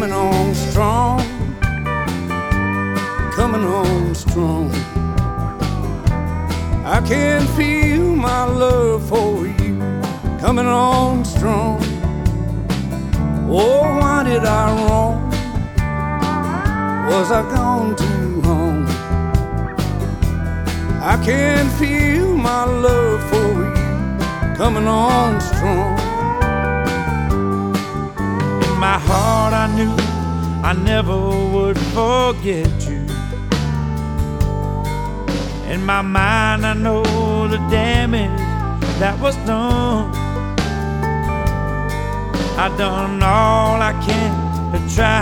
coming on strong, coming on strong. I can feel my love for you coming on strong. Oh, why did I wrong? Was I gone too long? I can feel my love for you coming on strong. In my heart I knew I never would forget you. In my mind I know the damage that was done. I done all I can to try